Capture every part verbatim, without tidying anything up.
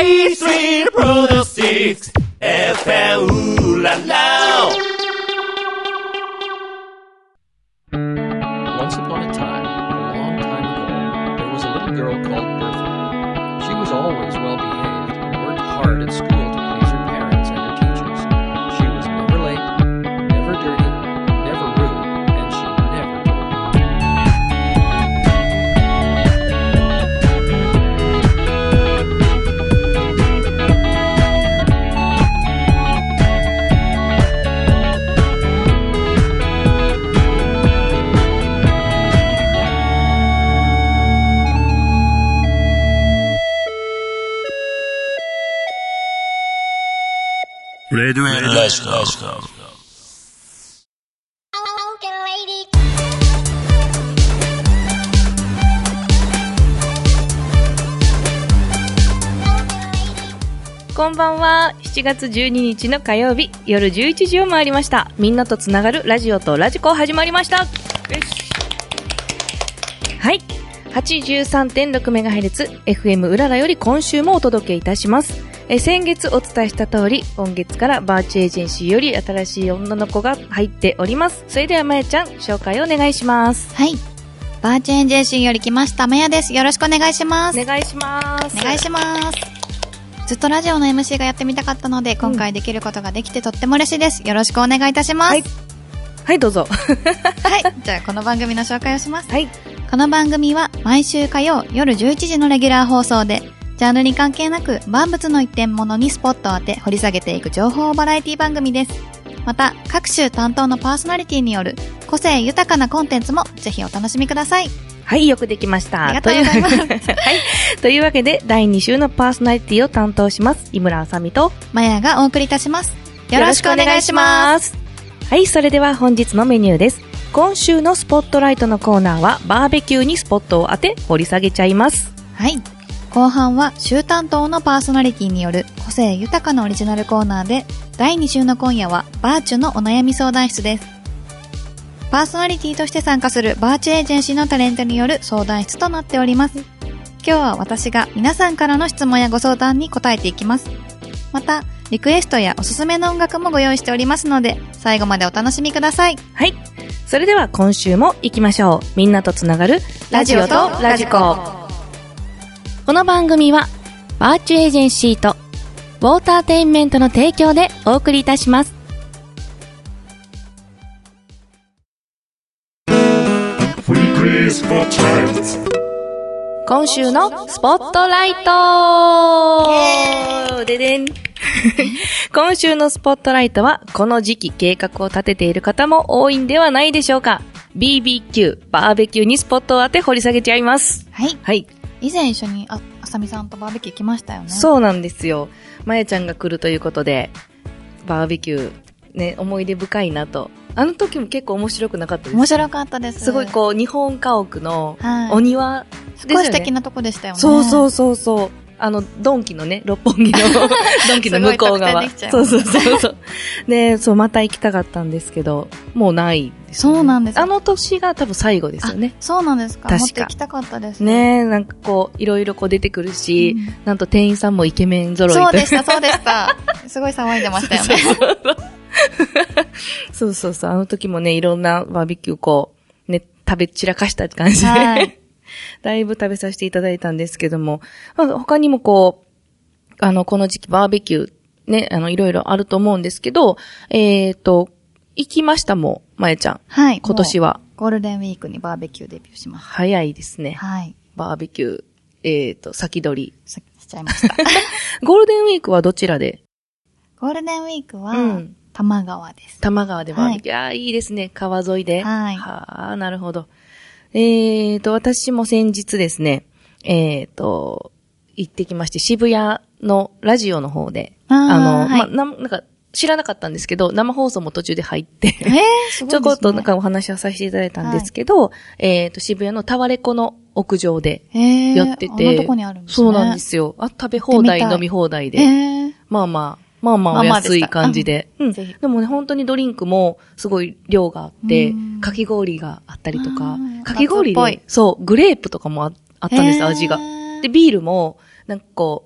A Street Product six F M ウララ Once upon a time, a long time ago, there was a little girl called Bertha. She was always well behaved and worked hard at school to please her parents and her teachers. She was never late, never dirty, never rude, and she never told Red Red Let's Go。 こんばんは。しちがつじゅうににちの火曜日、夜じゅういちじを回りました。みんなとつながるラジオとラジコ始まりました。はい。はちじゅうさんてんろくメガヘルツ エフエム うららより今週もお届けいたします。え先月お伝えした通り、今月からバーチエージェンシーより新しい女の子が入っております。それではまやちゃん、紹介をお願いします。 はい。バーチエージェンシーより来ましたまやです。よろしくお願いします。 お願いします。 お願いします。ずっとラジオの エムシー がやってみたかったので、今回できることができてとっても嬉しいです。よろしくお願いいたします。 はい。はい、どうぞ。 はい。じゃあ、この番組の紹介をします。 はい。 この番組は毎週火曜夜じゅういちじのレギュラー放送で、ジャンルに関係なく万物の一点物にスポットを当て掘り下げていく情報バラエティ番組です。また各週担当のパーソナリティによる個性豊かなコンテンツもぜひお楽しみください。 はい、よくできました。 ありがとうございます。はい。 というわけでだいに週のパーソナリティを担当します井村あさみとまやがお送りいたします。よろしくお願いします。 はい、それでは本日のメニューです。今週のスポットライトのコーナーはバーベキューにスポットを当て掘り下げちゃいます。 はい。後半は週担当のパーソナリティによる個性豊かなオリジナルコーナーで、だいに週の今夜はバーチュのお悩み相談室です。パーソナリティとして参加するバーチエージェンシーのタレントによる相談室となっております。今日は私が皆さんからの質問やご相談に答えていきます。またリクエストやおすすめの音楽もご用意しておりますので、最後までお楽しみください。 はい。それでは今週も行きましょう。みんなとつながるラジオとラジコ。この番組はバーチュエージェンシーとウォーターテインメントの提供でお送りいたします。今週のスポットライトででん今週のスポットライトはこの時期計画を立てている方も多いんではないでしょうか。 ビービーキュー バーベキューにスポットを当て掘り下げちゃいます。 はい、 はい。 以前一緒にあ、あさみさんとバーベキュー行きましたよね。 そうなんですよ。まやちゃんが来るということで、バーベキュー、ね、思い出深いなと。あの時も結構面白くなかったですか？ 面白かったです。 すごいこう、日本家屋のはいお庭ですよね。 少し素敵なとこでしたよね。 そうそうそうそう。あの、ドンキのね、六本木の、ドンキの向こう側。そうそうそうそう。で、そう、また行きたかったんですけど、もうないですよね。 そうなんです。 あの年が多分最後ですよね。 そうなんですか。 確か。 もっと行きたかったですね。ね、なんかこう、いろいろこう出てくるし、うん、なんと店員さんもイケメン揃いそうでした、そうでした。すごい騒いでましたよね。 そうそうそう。あの時もね、いろんなバーベキューこう、ね、食べ散らかした感じで。はい。だいぶ食べさせていただいたんですけども、まあ、他にもこう、あの、この時期バーベキュー、ね、あの、いろいろあると思うんですけど、えっと、行きましたもん、まえちゃん。 はい。 今年は。 ゴールデンウィークにバーベキューデビューします。 早いですね。 はい。 バーベキュー、えっと、先取り。 しちゃいました。 ゴールデンウィークはどちらで？ ゴールデンウィークは、 うん、 多摩川です。 多摩川でバーベキュー。はい、ああ、いいですね。川沿いで。 はい。 はあ、なるほど。えっと、私も先日ですね、えっと、行ってきまして、渋谷のラジオの方で、あ, あの、はい、ま、な、なんか、知らなかったんですけど、生放送も途中で入って、 えー、すごいですね、 ちょこっとなんかお話をさせていただいたんですけど、はい、えっと、渋谷のタワレコの屋上でやってて、 えー、あのとこにあるんですね。 そうなんですよ。あ、食べ放題、飲み放題で、 えー、 まあまあ、まあまあお安い感じで。 まあまあでうん。でもね、本当にドリンクもすごい量があって、かき氷があったりとか、かき氷で、そう、グレープとかも あ, あったんです、味が。で、ビールも、なんかこう、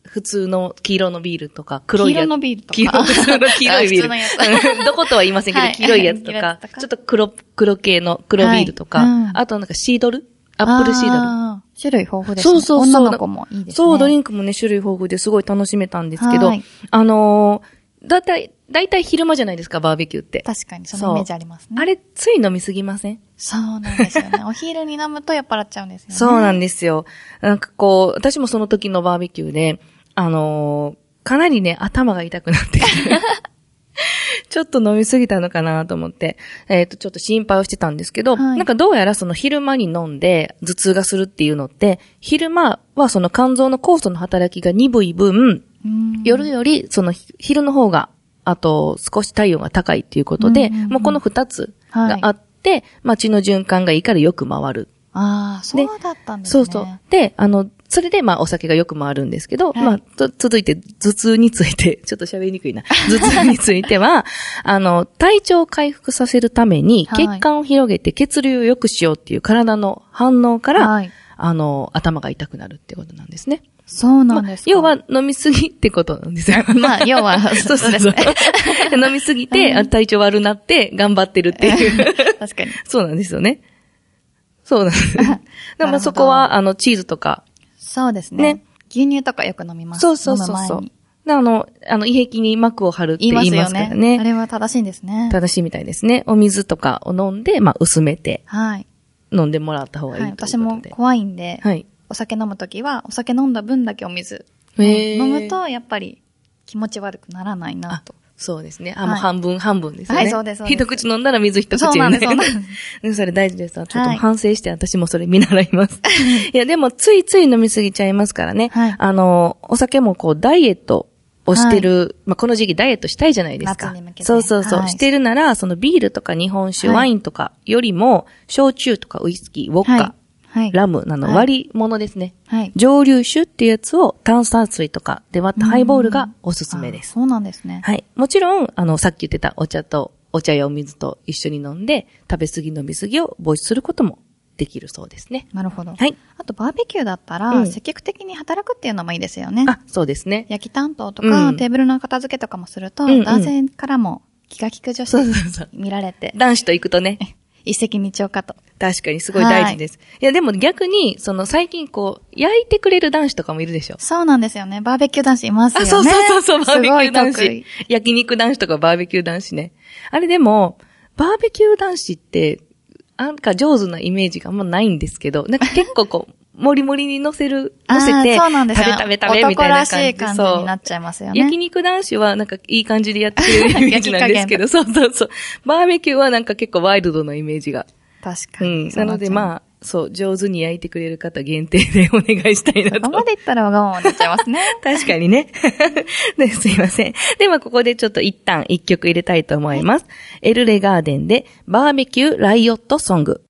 普通の黄色のビールとか、黒いやつ。 黄色のビールとか。 黄色、普通の黄色いビール。 普通のやつ。 どことは言いませんけど、 はい黄色いやつとか、ちょっと黒、黒系の黒ビールとか、 はいうん、 あとなんかシードルアップルシードル。 種類豊富ですね。 そうそうそう。 女の子もいいですね。 そう、ドリンクもね、種類豊富ですごい楽しめたんですけど、 はいあのー、だいたい、だいたい昼間じゃないですか、バーベキューって。 確かに、そのイメージありますね。 あれ、つい飲みすぎません？ そうなんですよね。お昼に飲むと酔っ払っちゃうんですよね。 そうなんですよ。なんかこう、私もその時のバーベキューで、あのー、かなりね、頭が痛くなってきて、ちょっと飲みすぎたのかなと思って、えっと、ちょっと心配をしてたんですけど、はい、なんかどうやらその昼間に飲んで頭痛がするっていうのって、昼間はその肝臓の酵素の働きが鈍い分、夜よりその昼の方が、あと少し体温が高いっていうことで、もうこの二つがあって、はい、まあ血の循環がいいからよく回る。 ああ、そうだったんですね。 そうそう。で、あの、それでまあお酒がよく回るんですけど、はい、まあと、続いて頭痛について、ちょっと喋りにくいな。頭痛については、あの、体調を回復させるために、血管を広げて血流を良くしようっていう体の反応から、はい、あの、頭が痛くなるってことなんですね。 そうなんですか。 まあ、要は飲みすぎってことなんですよ。 まあ、要は、そうそうですね。 飲みすぎて、体調悪なって頑張ってるっていう。 確かに。 そうなんですよね。そうなんです。でもそこは、あの、チーズとか。 そうですね。ね牛乳とかよく飲みます。 そうそうそうそう。あの、あの、胃壁に膜を張るって言いますからね。 ねあれは正しいんですね。 正しいみたいですね。お水とかを飲んで、まあ、薄めて。 はい。 飲んでもらった方がいいということで。 はい。私も怖いんで。はい。お酒飲むときは、お酒飲んだ分だけお水。へ飲むと、やっぱり気持ち悪くならないなと。 そうですね。あ、はい、もう半分半分ですね。 はい、そうです、そうです。 一口飲んだら水一口そうなんです、そうなんです。それ大事です。ちょっと反省して私もそれ見習います。はい、いや、でもついつい飲みすぎちゃいますからね。はい、あの、お酒もこう、ダイエットをしてる、はい、まあ、この時期ダイエットしたいじゃないですか。 夏に向けて。 そうそうそう。はい、してるなら、そのビールとか日本酒、はい、ワインとかよりも、焼酎とかウイスキー、ウォッカ、はいはい、ラムなの割り物ですね。はい。蒸留酒っていうやつを炭酸水とかで割ったハイボールがおすすめです。 そうなんですね。 はい。もちろん、あの、さっき言ってたお茶と、お茶やお水と一緒に飲んで、食べ過ぎ飲み過ぎを防止することもできるそうですね。 なるほど。 はい。 あと、バーベキューだったら、うん、積極的に働くっていうのもいいですよね。 あ、そうですね。 焼き担当とか、うん、テーブルの片付けとかもすると、うんうん、男性からも気が利く女子に見られて。 男子と行くとね。 一石二鳥かと。 確かにすごい大事です。はい、いやでも逆に、その最近こう、焼いてくれる男子とかもいるでしょ。 そうなんですよね。バーベキュー男子いますよね。あ、 そうそうそう、バーベキュー男子。焼肉男子とかバーベキュー男子ね。あれでも、バーベキュー男子って、なんか上手なイメージがあんまないんですけど、なんか結構こう、もりもりに乗せる、乗せて、 そうなんですよ。 食べ食べ食べみたいな感じ。 男らしい感じになっちゃいますよね。 焼肉男子はなんかいい感じでやってくれるイメージなんですけど、そうそうそう。バーベキューはなんか結構ワイルドなイメージが。 確かに。 うん。なのでまあ、そう、上手に焼いてくれる方限定でお願いしたいなと。 そこまで言ったらわがままになっちゃいますね。 確かにね。ね。すいません。ではここでちょっと一旦一曲入れたいと思います。はい、エルレガーデンでバーベキューライオットソング。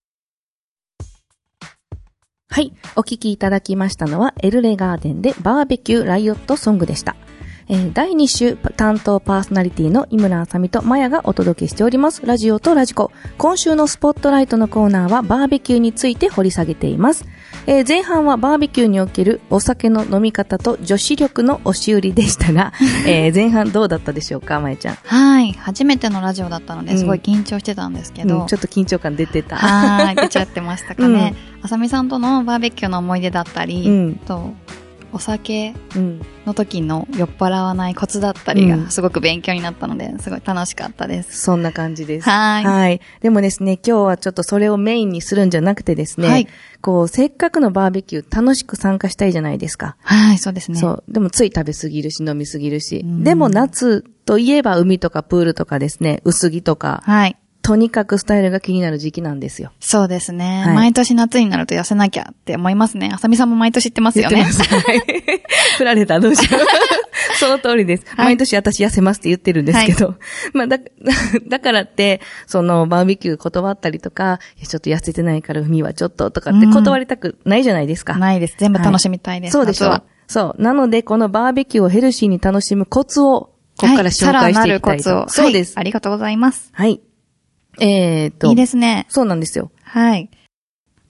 はい。お聞きいただきましたのは、エルレガーデンでバーベキューライオットソングでした。えー、だいに週担当パーソナリティの井村あさみとまやがお届けしております。ラジオとラジコ。今週のスポットライトのコーナーはバーベキューについて掘り下げています。えー、前半はバーベキューにおけるお酒の飲み方と女子力の押し売りでしたが、えー、前半どうだったでしょうか、まやちゃん。 はい。初めてのラジオだったので、すごい緊張してたんですけど。 うんうん、ちょっと緊張感出てた。 はい。出ちゃってましたかね。うん、あさみさんとのバーベキューの思い出だったり、うん、と、お酒の時の酔っ払わないコツだったりがすごく勉強になったので、すごい楽しかったです。 そんな感じです。 はい。 はい。でもですね、今日はちょっとそれをメインにするんじゃなくてですね、はい、こう、せっかくのバーベキュー楽しく参加したいじゃないですか。 はい、そうですね。 そう。でもつい食べ過ぎるし飲み過ぎるし、でも夏といえば海とかプールとかですね、薄着とか、はい。とにかくスタイルが気になる時期なんですよ。 そうですね。はい、毎年夏になると痩せなきゃって思いますね。あさみさんも毎年言ってますよね。 言ってます。はい。振られた、どうしよう。その通りです。はい、毎年私痩せますって言ってるんですけど。はい、まあだ、だからって、そのバーベキュー断ったりとか、いやちょっと痩せてないから海はちょっととかって断りたくないじゃないですか。 ないです。全部楽しみたいです。 はい、そうでしょう。そう。なので、このバーベキューをヘルシーに楽しむコツを、ここから紹介していきたいと。 はい、そうです、はい。ありがとうございます。 はい。えーと。 いいですね。 そうなんですよ。 はい。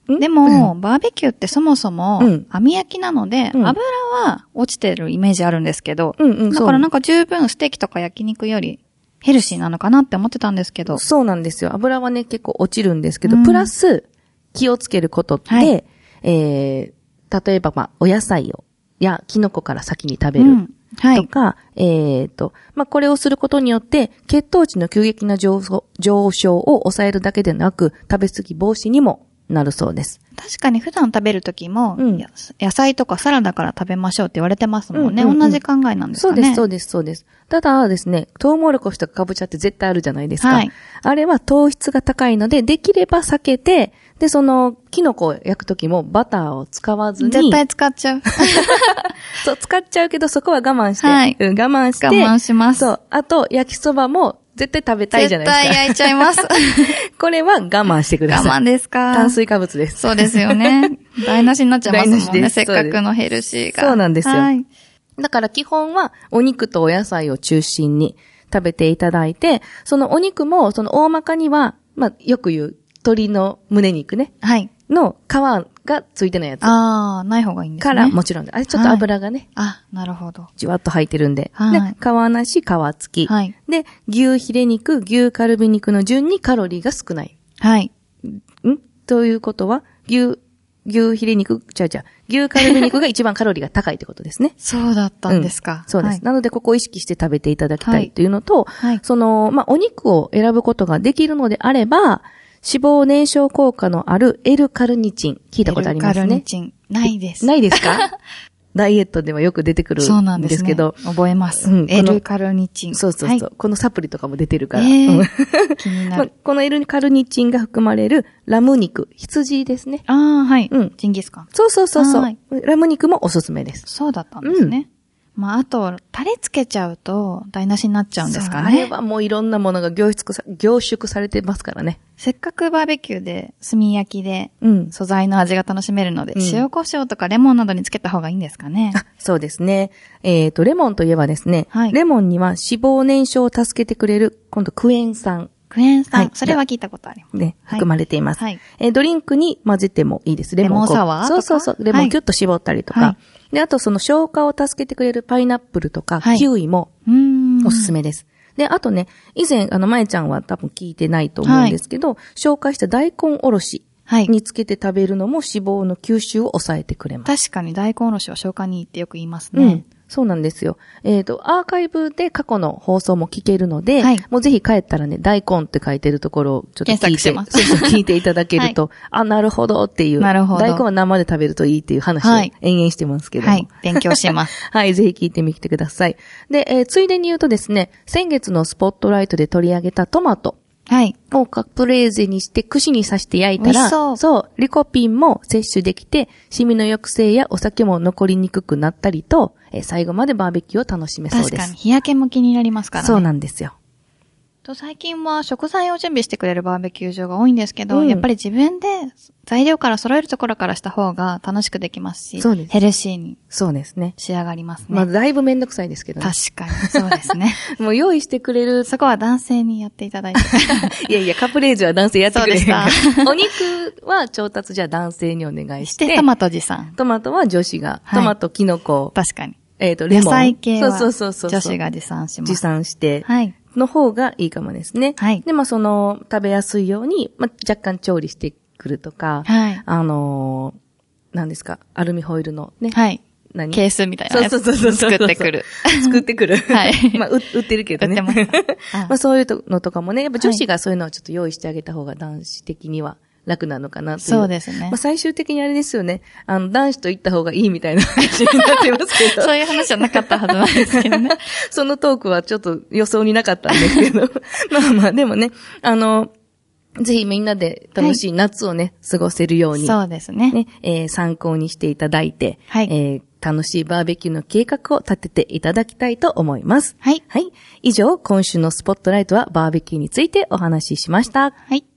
でも、バーベキューってそもそもうん、 網焼きなので、 うん油は落ちてるイメージあるんですけど、 うんうんだからなんか十分ステーキとか焼肉よりヘルシーなのかなって思ってたんですけど。 そうなんですよ。油はね、結構落ちるんですけど、 うんプラス、気をつけることって、 はいえー、例えば、まあ、お野菜を、や、キノコから先に食べる。 うんはい。 とか、えっ、と、まあ、これをすることによって、血糖値の急激な上昇上昇を抑えるだけでなく、食べ過ぎ防止にもなるそうです。 確かに普段食べる時も、 うんや野菜とかサラダから食べましょうって言われてますもんね。 うんうんうん同じ考えなんですかね。 そうです、そうです、そうです。ただですね、トウモロコシとかカボチャって絶対あるじゃないですか。 はいあれは糖質が高いので、できれば避けて、で、その、キノコを焼くときもバターを使わずに。 絶対使っちゃう。 そう、使っちゃうけど、そこは我慢して。 はいうん、我慢して。 我慢します。 そう。あと、焼きそばも絶対食べたいじゃないですか。 絶対焼いちゃいます。 これは我慢してください。 我慢ですか。 炭水化物です。 そうですよね。台無しになっちゃいますもんね。 台無しですせっかくのヘルシーが。 そうなんですよはい。 だから基本はお肉とお野菜を中心に食べていただいて、そのお肉もその大まかには、まあよく言う鶏の胸肉ね、 はい。 の皮がついてないやつああ、ない方がいいんですね。 からもちろんで、あれちょっと油がね、 あ、なるほど。 じわっと入ってるんで、 はいで、皮なし、皮付き、 はい。 で、牛ヒレ肉、牛カルビ肉の順にカロリーが少ない。 はい。 んということは、牛、牛ヒレ肉、ちゃうちゃう、牛カルビ肉が一番カロリーが高いってことですね。 そうだったんですか。 うんそうです、 はいなので、ここを意識して食べていただきたはいいというのと、 はいその、まあ、お肉を選ぶことができるのであれば、脂肪燃焼効果のある L カルニチン、聞いたことありますエルカルニね。 チン。ないです。 ないですかダイエットではよく出てくるそうなんんでね。 ですすけど、 覚えます。 うんこの L カルニチン。 そうそうそう、 はこのサプリとかも出てるから。 えーうんい。気になまある。 この L カルニチンが含まれるラム肉、羊ですね。 ああ、はい。 うんジンギスカン。 そうそうそうそう、 はいラム肉もおすすめです。 そうだったんですね。まあ、あと、タレつけちゃうと台無しになっちゃうんですかそうあれね。 はもういろんなものが凝縮さ、凝縮されてますからね。 せっかくバーベキューで炭焼きでうん。 素材の味が楽しめるので、 うん塩コショウとかレモンなどにつけた方がいいんですかね。 あ、そうですね。えっ、と、レモンといえばですね、 はいレモンには脂肪燃焼を助けてくれる、今度クエン酸クエン酸、 はいそれは聞いたことあります。 ね、 はい含まれています。 はい。 えードリンクに混ぜてもいいです。レモンをこうレモンサワーそうそうそう。レモはいンキュッと絞ったりとか。 はいで、あとその消化を助けてくれるパイナップルとか、 はいキウイもうーん。 おすすめです。で、あとね、以前、あの、まえちゃんは多分聞いてないと思うんですけど、紹介した大根おろしはい。 につけて食べるのも脂肪の吸収を抑えてくれます。 確かに大根おろしは消化にいいってよく言いますねうん。。そうなんですよ。えっ、と、アーカイブで過去の放送も聞けるので、 はいもうぜひ帰ったらね、大根って書いてるところをちょっと聞いて、 検索しますそうそう聞いていただけると、あ、なるほどっていう。 なるほど大根は生で食べるといいっていう話をはい延々してますけども。 はい。勉強します。 はい、ぜひ聞いてみてください。で、えーついでに言うとですね、先月のスポットライトで取り上げたトマトはい。 をカプレーゼにして串に刺して焼いたら、 美味しそうそう、リコピンも摂取できて、シミの抑制やお酒も残りにくくなったりと、えー最後までバーベキューを楽しめそうです。 確かに、日焼けも気になりますからね。 そうなんですよ。 と最近は食材を準備してくれるバーベキュー場が多いんですけど、 うんやっぱり自分で材料から揃えるところからした方が楽しくできますし、 そうですヘルシーにそうですね。 仕上がりますね。 まあ、だいぶめんどくさいですけどね。 確かに、そうですね。 もう用意してくれる。 そこは男性にやっていただいて。 いやいや、カプレーゼは男性やってくれへんからそうでお肉は調達じゃあ男性にお願いし、 してて、トマト持参。 トマトは女子が、 はいトマト、キノコ、 確かに。 えっ、と、レモン。 野菜系はそうそうそうそう。 女子が持参します。 持参して、 はい。 の方がいいかもですね。 はいで、まあ、その、食べやすいように、まあ、若干調理してくるとか、 はい。 あのー、何ですか、アルミホイルのね、 はい。 何ケースみたいなそうやつそうそうそう。 作ってくる。 作ってくる。 はいまあ、う売ってるけどね。 売ってますあまあ、そういうのとかもね、やっぱ女子がそういうのをちょっと用意してあげた方が男子的には楽なのかなという。 そうですねまあ、最終的にあれですよね。あの、男子と行った方がいいみたいな話になってますけど。 そういう話じゃなかったはずなんですけどね。 そのトークはちょっと予想になかったんですけど。まあまあ、でもね、あの、ぜひみんなで楽しい夏をね、過ごせるように。 そうですね。 ね、えー参考にしていただいて、 はいえー楽しいバーベキューの計画を立てていただきたいと思います。 はい。 はい。以上、今週のスポットライトはバーベキューについてお話ししました。 はい。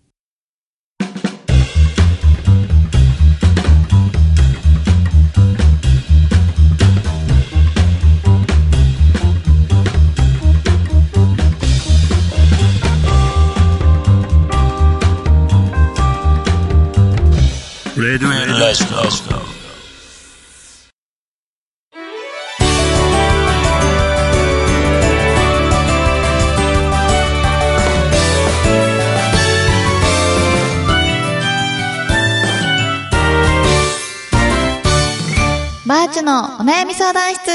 レレディオラジオ。 バーチュのお悩み相談室わ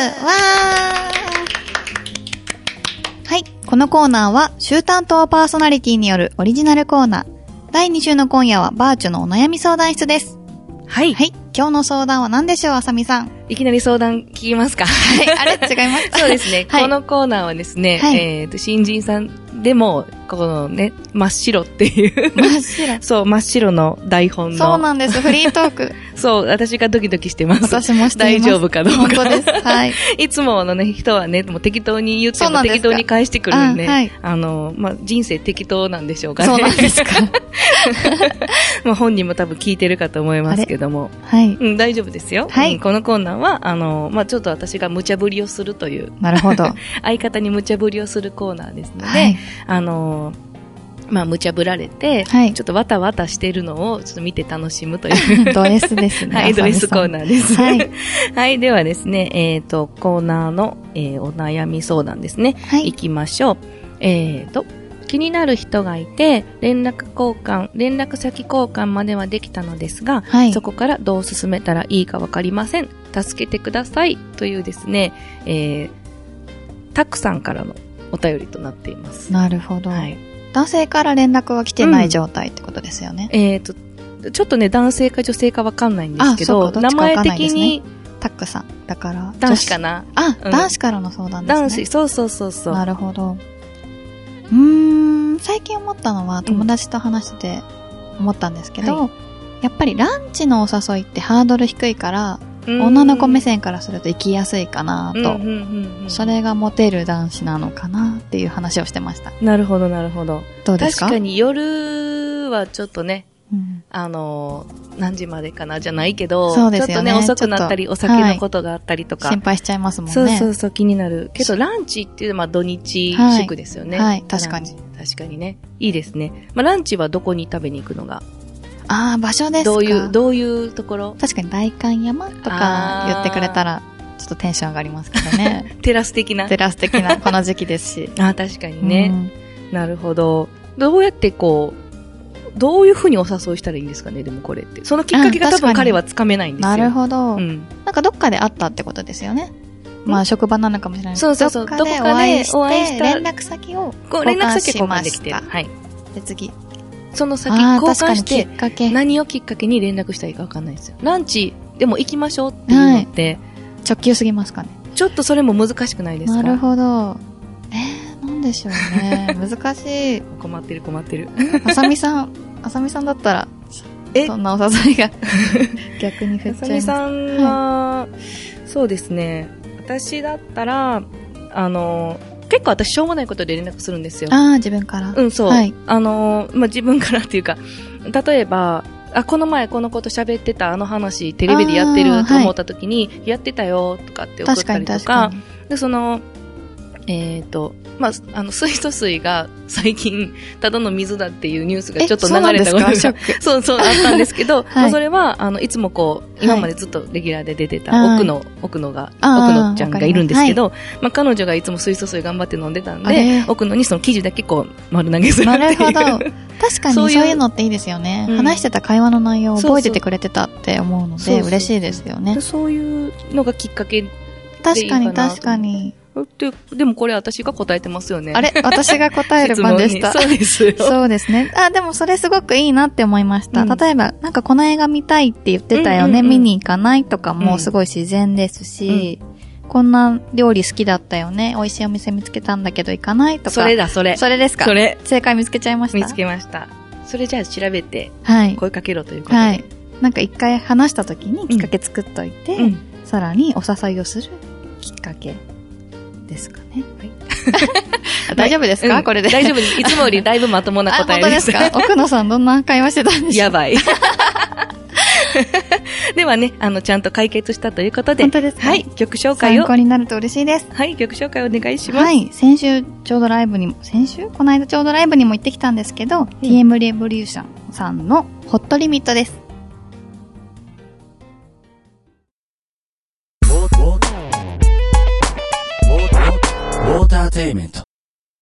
ーはい。このコーナーは、週担当パーソナリティによるオリジナルコーナー。だいに週の今夜は、バーチュのお悩み相談室です。 はい。 はい。今日の相談は何でしょう、あさみさん。 いきなり相談聞きますか？ はい。あれ違いますか？ そうですね。 はい、 このコーナーはですね、 はい、 えっと、新人さんでも、このね、真っ白っていう。 真っ白。 そう、真っ白の台本の。 そうなんです。フリートーク。 そう、私がドキドキしてます。 私もしています。 大丈夫かどうか。 本当です。はい。 いつものね、人はね、もう適当に言っても適当に返してくるんで、あ、はい、あの、まあ、人生適当なんでしょうかね。 そうなんですか。 まあ、本人も多分聞いてるかと思いますけども。 はい。 うん、大丈夫ですよ。 はい。 うん、このコーナーは、あの、まあ、ちょっと私が無茶ぶりをするという。 なるほど。 相方に無茶ぶりをするコーナーですので、 はい、 あの、まあ、無茶ぶられて、はい、ちょっとわたわたしてるのをちょっと見て楽しむという。 ド S ですね。 はい、ド S コーナーです。 はい。 はい、ではですね、えっと、コーナーの、えー、お悩み相談ですね。はい。行きましょう。えっと、気になる人がいて、連絡交換、連絡先交換まではできたのですが、はい、そこからどう進めたらいいかわかりません。助けてください。というですね、えー、たくさんからのお便りとなっています。 なるほど。 はい。 男性から連絡が来てない状態ってことですよね。 うん、えっと、ちょっとね、男性か女性かわかんないんですけど、 あ、ど名前的に、 タックさん。だから、 男子かな。 あ、うん、男子からの相談ですね。 男子、そうそうそうそう。 なるほど。うーん、最近思ったのは友達と話して思ったんですけど、うんはい、やっぱりランチのお誘いってハードル低いから、女の子目線からすると行きやすいかなと、うんうんうんうん、それがモテる男子なのかなっていう話をしてました。 なるほどなるほど。 どうですか？ 確かに夜はちょっとね、 うん、 あの何時までかなじゃないけど、 そうですよね、 ちょっとね遅くなったりお酒のことがあったりとか、 はい、心配しちゃいますもんね。 そうそうそう気になるけどランチっていうのはまあ土日祝ですよね。 はい、はい、確かに確かにねいいですね。まあランチはどこに食べに行くのが？ ああ、場所ですか。 どういう、どういうところ？ 確かに代官山とか言ってくれたら、ちょっとテンション上がりますけどね。 テラス的な。 テラス的な、この時期ですし。 ああ、確かにね、うん。なるほど。どうやってこう、どういうふうにお誘いしたらいいんですかね、でもこれって。そのきっかけが多分彼はつかめないんですよ。 なるほど、 うん。 なんかどっかで会ったってことですよね。まあ職場なのかもしれないですけど。 そうそうそう。 どこかでお会いして、連絡先を交換しました。 はい。 で、次。 その先交換して、 きっかけ何をきっかけに連絡したらいいか分かんないですよ。ランチでも行きましょうっていうのって、はい、 直球すぎますかね。 ちょっとそれも難しくないですか？ なるほど。えー、なんでしょうね。難しい。 困ってる困ってる。 あさみさん、あさみさんだったら、えそんなお誘いが逆に振っちゃいます。あさみさんは、はい、そうですね。私だったら、あの、結構私しょうもないことで連絡するんですよ。 ああ、自分から。 うん、そう。 はい、 あのー、まあ、自分からっていうか、例えば、あ、この前このこと喋ってたあの話、テレビでやってると思った時に、はい、やってたよとかって送ったりとか、 確かに確かに。 で、その、えっと、まあ、あの、水素水が最近、ただの水だっていうニュースがちょっと流れたことが、そうそうそう、あったんですけど、はい、まあ、それは、あの、いつもこう、今までずっとレギュラーで出てた、奥野、奥野が、奥野ちゃんがいるんですけど、まはい、まあ、彼女がいつも水素水頑張って飲んでたんで、奥野にその記事だけこう、丸投げするっていう。 なるほど。確かにそういうのっていいですよね。うん、話してた会話の内容を覚えててくれてたって思うので、そうそう嬉しいですよね。 そういうのがきっかけでいいかな。 確かに確かに。 で, でもこれ私が答えてますよね。 あれ私が答える番でした。 そうですよ。 そうですね。あ、でもそれすごくいいなって思いました。うん、例えば、なんかこの映画見たいって言ってたよね、うんうんうん、見に行かないとかもすごい自然ですし、うん、こんな料理好きだったよね、美味しいお店見つけたんだけど行かないとか。 それだ、それ。 それですか？ それ。 正解見つけちゃいました。 見つけました。それじゃあ調べて、 はい。 声かけろということで。 はい。なんか一回話した時にきっかけ作っといて、うん、さらにお誘いをするきっかけ。ですかね。はい、大丈夫ですか、うん、これで。 大丈夫です。いつもよりだいぶまともな答えです。 本当ですか？奥野さんどんな会話してたんでしょう？ やばい。ではね、あの、ちゃんと解決したということで。 本当ですか？ はい、曲紹介を。 参考になると嬉しいです。 はい、曲紹介お願いします。 はい、先週ちょうどライブにも、先週この間ちょうどライブにも行ってきたんですけど、うん、ティーエム レボリューションさんのホットリミットです。 ーテイメント。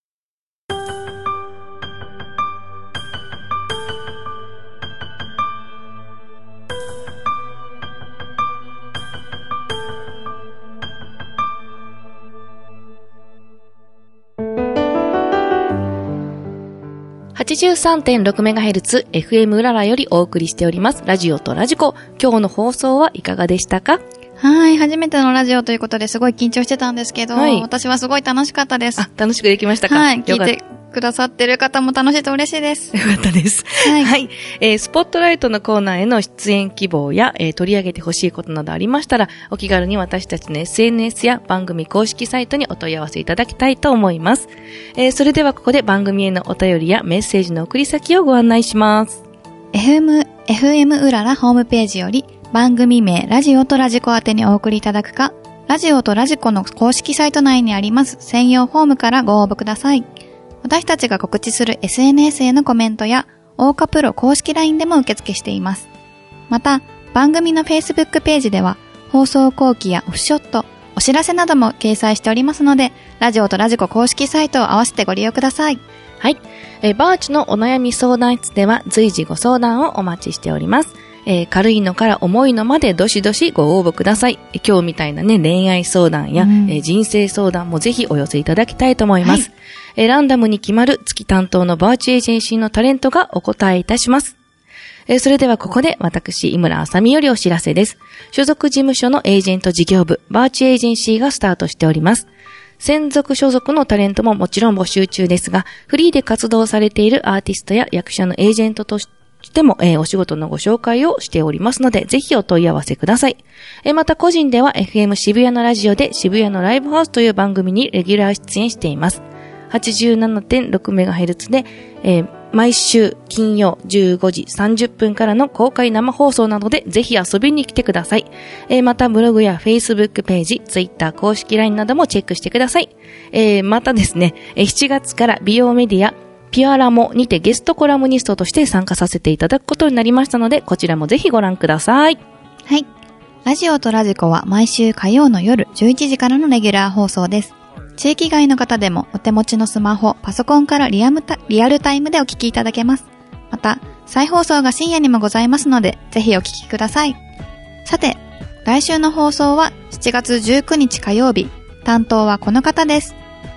はちじゅうさんてんろくメガヘルツ エフエム うららよりお送りしておりますラジオとラジコ。今日の放送はいかがでしたか？ はい、初めてのラジオということですごい緊張してたんですけど、はい、私はすごい楽しかったです。 あ、楽しくできましたか？ はい、聞いてくださってる方も楽しいと嬉しいです。 よかったです。はい。はい、えー、スポットライトのコーナーへの出演希望や、えー、取り上げてほしいことなどありましたら、お気軽に私たちの エスエヌエス や番組公式サイトにお問い合わせいただきたいと思います。えー、それではここで番組へのお便りやメッセージの送り先をご案内します。 エフエム、エフエム うららホームページより、番組名ラジオとラジコ宛てにお送りいただくか、ラジオとラジコの公式サイト内にあります専用フォームからご応募ください。私たちが告知する エスエヌエス へのコメントや、オーカプロ公式 ライン でも受付しています。また、番組の Facebook ページでは、放送後期やオフショット、お知らせなども掲載しておりますので、ラジオとラジコ公式サイトを合わせてご利用ください。 はい。えー、バーチのお悩み相談室では随時ご相談をお待ちしております。えー、軽いのから重いのまでどしどしご応募ください。えー、今日みたいなね、恋愛相談や、うんえー、人生相談もぜひお寄せいただきたいと思います。はいえー、ランダムに決まる月担当のバーチエージェンシーのタレントがお答えいたします。えー、それではここで私、井村あさみよりお知らせです。所属事務所のエージェント事業部、バーチエージェンシーがスタートしております。専属所属のタレントももちろん募集中ですが、フリーで活動されているアーティストや役者のエージェントとしても、えー、お仕事のご紹介をしておりますので、ぜひお問い合わせください。えー、また個人では エフエム 渋谷のラジオで渋谷のライブハウスという番組にレギュラー出演しています。はちじゅうななてんろくメガヘルツ で、えー、毎週金曜じゅうごじさんじゅっぷんからの公開生放送などでぜひ遊びに来てください。えー、またブログや Facebook ページ、Twitter 公式 ライン などもチェックしてください。えー、またですね、しちがつから美容メディアピュアラモにてゲストコラムニストとして参加させていただくことになりましたので、こちらもぜひご覧ください。 はい。ラジオとラジコは毎週火曜の夜じゅういちじからのレギュラー放送です。地域外の方でもお手持ちのスマホ、パソコンからリアムタ、リアルタイムでお聞きいただけます。また、再放送が深夜にもございますので、ぜひお聞きください。さて、来週の放送はしちがつじゅうくにち火曜日。担当はこの方です。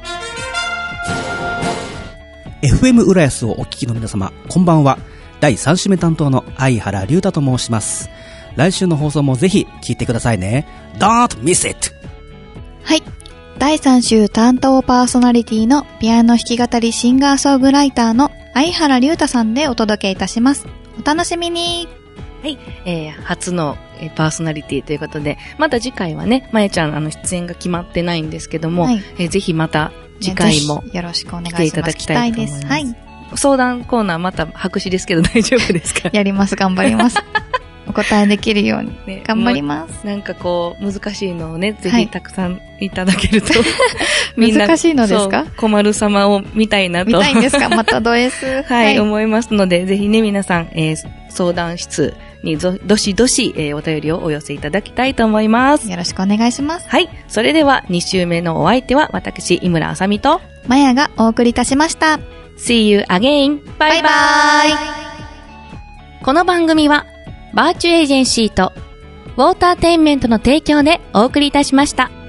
エフエム 浦安をお聞きの皆様、こんばんは。だいさん週目担当の相原龍太と申します。来週の放送もぜひ聞いてくださいね。Don't miss it! はい。だいさん週担当パーソナリティのピアノ弾き語りシンガーソングライターの相原龍太さんでお届けいたします。お楽しみに。 はい、えー、初の、えー、パーソナリティということで、まだ次回はね、まやちゃんあの出演が決まってないんですけども、はいえー、ぜひまた次回もよろしくお願いします。 来ていただきたいと思います。はい。相談コーナーまた白紙ですけど大丈夫ですか？ やります、頑張ります。お答えできるように、ね、頑張ります。 なんかこう難しいのをね、ぜひたくさんいただけると、はい、 みんな難しいのですか？ 困る様を見たいなと見たいんですか？またド S はい、はい、思いますので、ぜひね皆さん、えー、相談室にどどしどし、えー、お便りをお寄せいただきたいと思います。 よろしくお願いします。 はい、それではに週目のお相手は私井村あさみとまやがお送りいたしました。 See you again. バイバイ。この番組はバーチュエージェンシーとウォーターテインメントの提供でお送りいたしました。